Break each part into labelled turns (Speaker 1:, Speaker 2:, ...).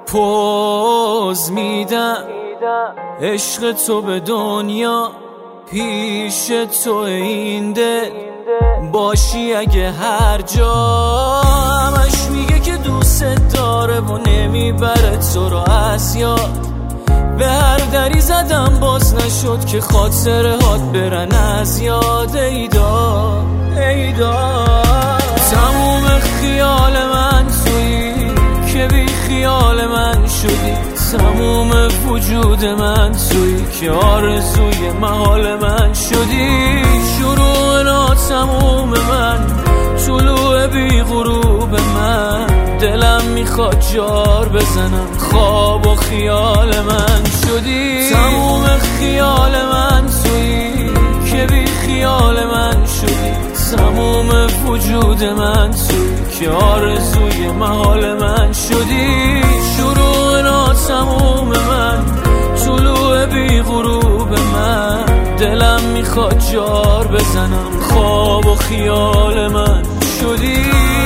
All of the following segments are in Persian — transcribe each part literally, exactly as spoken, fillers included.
Speaker 1: پوز میدم عشق تو به دنیا، پیش تو این دل باشی اگه هر جا. همش میگه که دوست داره و نمیبره تو رو از یاد. به هر دری زدم باز نشد که خاطره هات برن از یاد. ایدا ایدا تموم خیال من تویی که بی خیال من شدی. تموم وجود من تویی که آرزوی محال من شدی. شروع ناتموم من، طلوع بی غروب من. دلم میخواد جار بزنم، خواب و خیال من شدی. تموم خیال من تویی که بی خیال من شدی. تموم وجود من تویی که آرزوی محال من شدی. شروع ناتموم من، طلوع بی غروب من. دلم میخواد جار بزنم، خواب و خیال من شدی.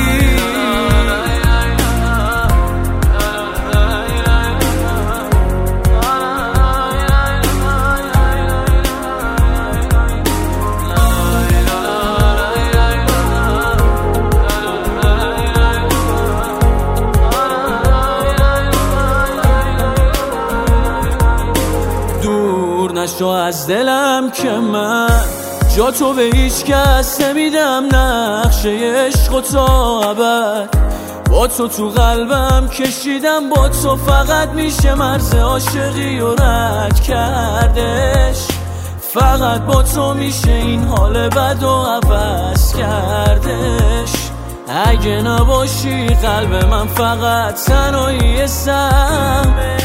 Speaker 1: نشو از دلم که من جا تو به هیچ کس نمیدم. نقشه عشق و تا ابد با تو تو قلبم کشیدم. با تو فقط میشه مرز عاشقی و رد کردش. فقط با تو میشه این حال بد و عوض کردش. اگه نباشی قلب من فقط تنهایی سهمه.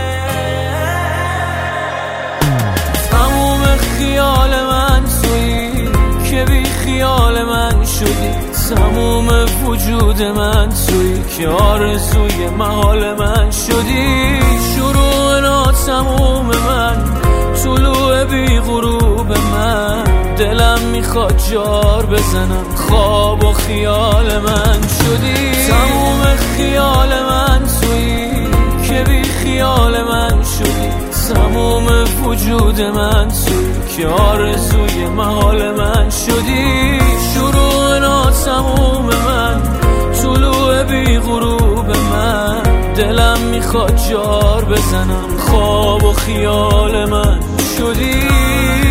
Speaker 1: خیال من تویی که بی خیال من شدی. تموم وجود من تویی که آرزوی محال من شدی. شروع ناتموم من، طلوع بی غروب من. دلم میخواد جار بزنم، خواب و خیال من شدی. تموم خیال من تویی که بی خیال من شدی. تموم وجود من تویی که آرزوی محال من شدی. شروع ناتموم من، طلوع بی غروب من. دلم میخواد جار بزنم، خواب و خیال من شدی.